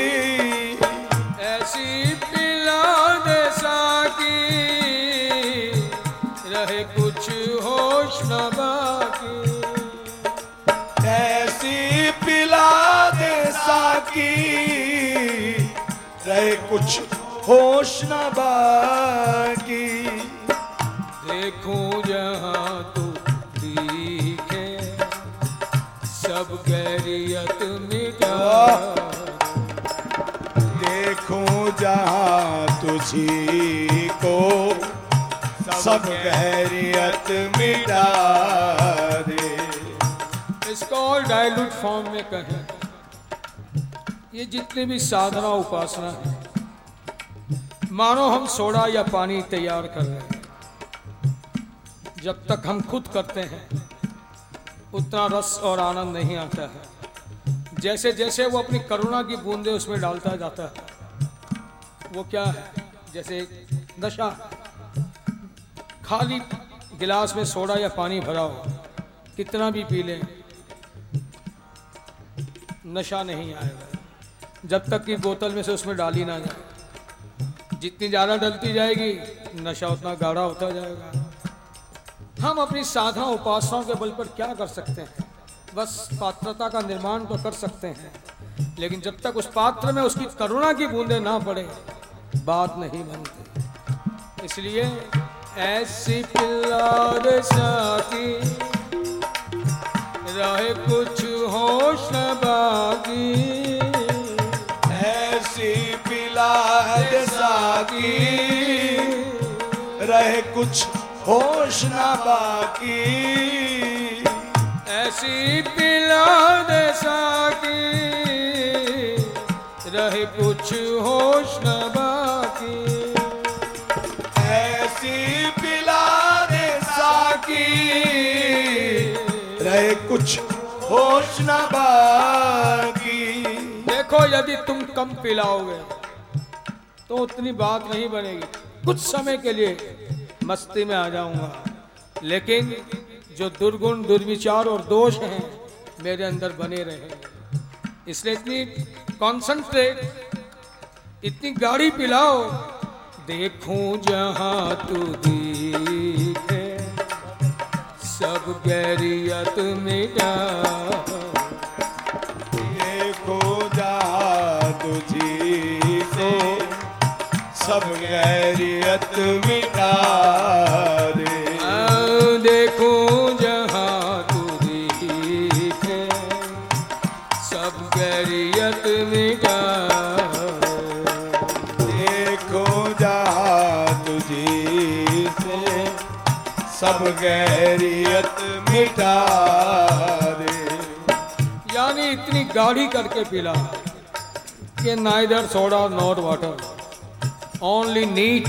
ऐसी पिला दे साकी रहे कुछ होश न बाकी। ऐसी पिला दे साकी रहे कुछ होश न बाकी। देखूं जहां तू दिखे सब गैरियत मिटा, देखूं जहां तुझी को सब गैरियत मिटा दे। इसको और डायलूट फॉर्म में कहें, ये जितने भी साधना उपासना है, मानो हम सोडा या पानी तैयार कर रहे हैं। जब तक हम खुद करते हैं उतना रस और आनंद नहीं आता है। जैसे जैसे वो अपनी करुणा की बूंदे उसमें डालता जाता है, वो क्या है, जैसे नशा। खाली गिलास में सोडा या पानी भरा हो, कितना भी पी लें नशा नहीं आएगा जब तक कि बोतल में से उसमें डाली ना जाए। जितनी ज़्यादा डलती जाएगी नशा उतना गाढ़ा होता जाएगा। हम अपनी साधना उपासनाओं के बल पर क्या कर सकते हैं, बस पात्रता का निर्माण तो कर सकते हैं, लेकिन जब तक उस पात्र में उसकी करुणा की बूंदें ना पड़े बात नहीं बनती। इसलिए ऐसी पिला दे साकी रहे कुछ होश न बाकी। ऐसी पिला दे साकी रहे कुछ होश न बाकी। ऐसी पिला दे साकी रहे कुछ होश न बाकी। ऐसी पिला दे साकी रहे कुछ होश न बाकी। देखो यदि तुम कम पिलाओगे तो उतनी बात नहीं बनेगी, कुछ समय के लिए मस्ती में आ जाऊंगा, लेकिन जो दुर्गुण दुर्विचार और दोष हैं मेरे अंदर बने रहे। इसलिए इतनी कॉन्संट्रेट, इतनी गाढ़ी पिलाओ, देखूं जहां तू दिखे सब गैरियत मिटा। देखो जहां तुझी को सब गैरियत मिटा दे। देखूं जहां तू दिखे सब गैरियत मिटा। देखो जहां तुझी से सब गैरियत मिटा दे। यानी इतनी गाढ़ी करके पिला कि neither soda not water, only neat.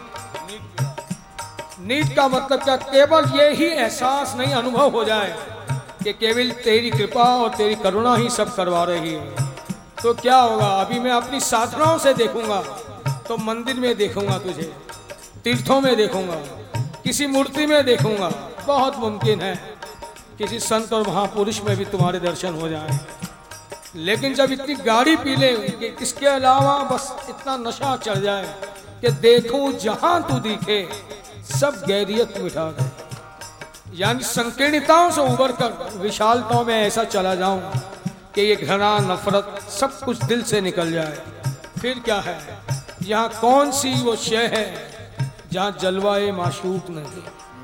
Neat का मतलब क्या? केवल ये ही एहसास नहीं अनुभव हो जाए कि केवल तेरी कृपा और तेरी करुणा ही सब करवा रही है, तो क्या होगा? अभी मैं अपनी साधनाओं से देखूंगा तो मंदिर में देखूंगा तुझे, तीर्थों में देखूंगा, किसी मूर्ति में देखूंगा, बहुत मुमकिन है किसी संत और महापुरुष में भी तुम्हारे दर्शन हो जाए। लेकिन जब इतनी गाढ़ी पी ले कि इसके अलावा बस इतना नशा चढ़ जाए कि देखूं जहां तू दिखे सब गैरियत मिटा दे, यानी संकीर्णताओं से उबर कर विशालताओं में ऐसा चला जाऊं कि ये घृणा नफरत सब कुछ दिल से निकल जाए। फिर क्या है? यहाँ कौन सी वो शय है जहाँ जलवाए माशूक नहीं?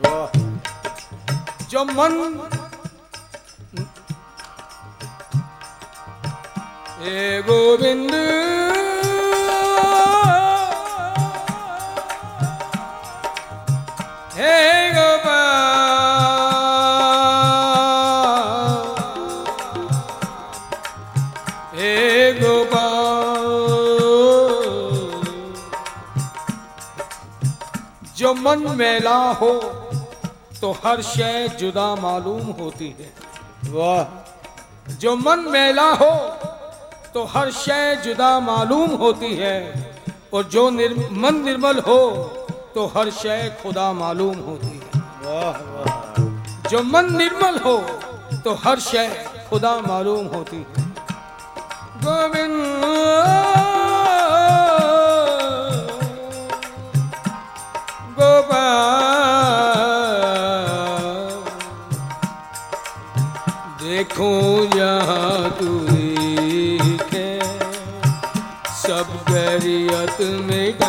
जो मन हे गोविंद हे गोपाल, हे गोपाल। जो मन मैला हो तो हर शय जुदा मालूम होती है। वाह। जो मन मैला हो तो हर शय जुदा मालूम होती है, और जो मन निर्मल हो तो हर शय खुदा मालूम होती है। वाह वाह। जो मन निर्मल हो तो हर शय खुदा मालूम होती है। गोविंद गोपाल, देखो यहाँ तू दिखे सब गैरियत मिटा।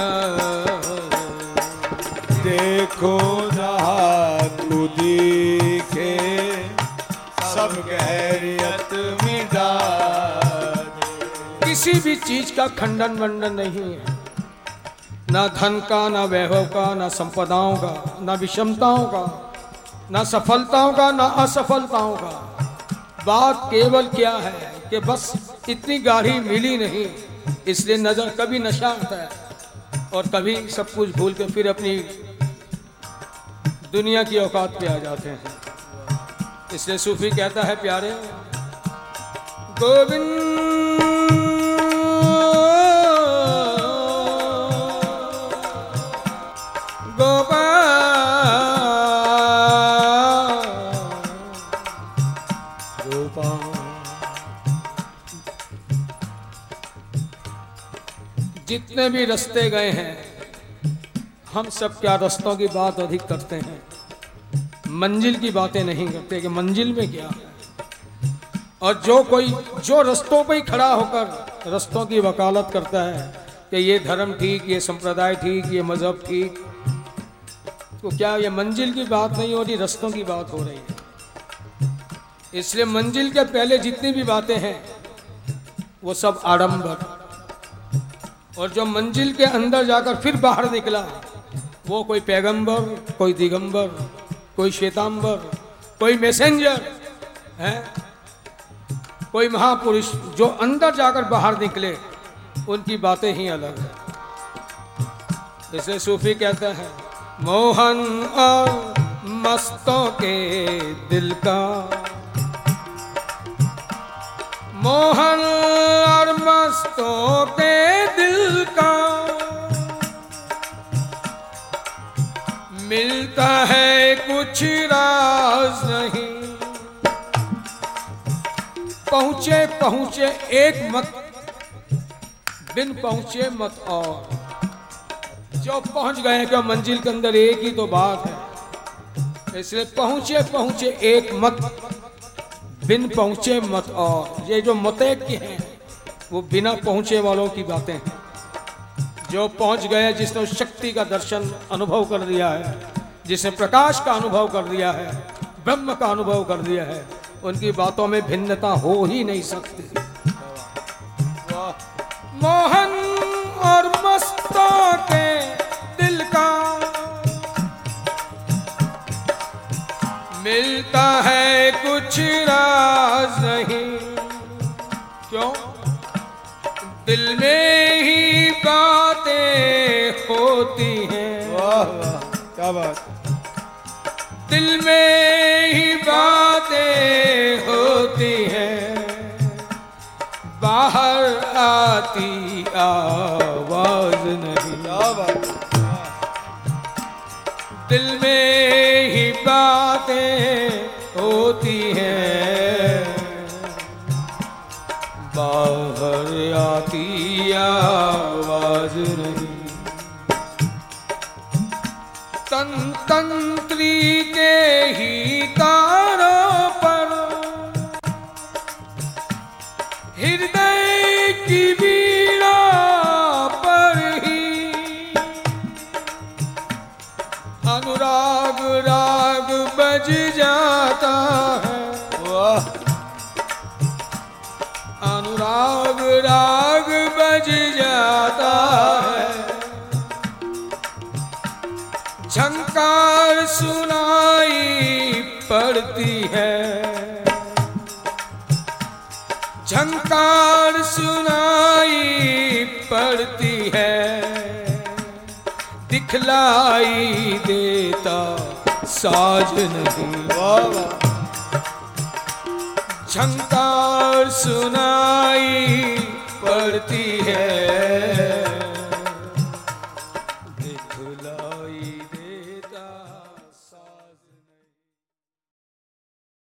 देखो जहाँ तू दिखे सब गैरियत मिटा दे। किसी भी चीज का खंडन वंडन नहीं है, ना धन का, ना वैभव का, ना संपदाओं का, ना विषमताओं का, ना सफलताओं का, ना असफलताओं का। बात केवल क्या है कि बस इतनी गाढ़ी मिली नहीं, इसलिए नजर कभी नशा आता है और कभी सब कुछ भूल के फिर अपनी दुनिया की औकात पे आ जाते हैं। इसलिए सूफी कहता है प्यारे गोविंद जितने भी रास्ते गए हैं, हम सब क्या रास्तों की बात अधिक करते हैं, मंजिल की बातें नहीं करते कि मंजिल में क्या है। और जो रास्तों पे ही खड़ा होकर रास्तों की वकालत करता है कि ये धर्म ठीक, ये संप्रदाय ठीक, ये मजहब ठीक, तो क्या ये मंजिल की बात नहीं हो रही, रास्तों की बात हो रही है। इसलिए मंजिल के पहले जितनी भी बातें हैं वो सब आडंबर, और जो मंजिल के अंदर जाकर फिर बाहर निकला वो कोई पैगंबर, कोई दिगंबर, कोई श्वेतांबर, कोई मैसेंजर है, कोई महापुरुष। जो अंदर जाकर बाहर निकले उनकी बातें ही अलग है। जैसे सूफी कहता है मोहन और मस्तों के दिल का, मोहन और मस्तों के दिल का मिलता है कुछ राज नहीं। पहुंचे पहुंचे एक मत, बिन पहुंचे मत और। जो पहुंच गए क्या मंजिल के अंदर एक ही तो बात है। इसलिए पहुंचे पहुंचे एक मत, बिन पहुंचे मत और। ये जो मतें की हैं वो बिना पहुंचे वालों की बातें हैं। जो पहुंच गए, जिसने उस शक्ति का दर्शन अनुभव कर लिया है, जिसने प्रकाश का अनुभव कर लिया है, ब्रह्म का अनुभव कर लिया है, उनकी बातों में भिन्नता हो ही नहीं सकती। मोहन और मस्तों के दिल का मिलता है कुछ राज नहीं। क्यों? दिल में ही बातें होती हैं। वाह वाह, क्या बात। दिल में ही बातें होती हैं, बाहर आती आवाज नहीं। क्या बात। दिल में ही बातें होती हैं, बाहर आती आवाज नहीं। तंत्री के ही तारों पर हृदय की बीड़ा पर ही अनुराग राग बज जाता है। वाह। अनुराग राग बज जाता है, झंकार सुनाई पड़ती है, झंकार सुनाई पड़ती है, दिखलाई देता साज नहीं। वाह वाह। झंकार सुनाई पड़ती है,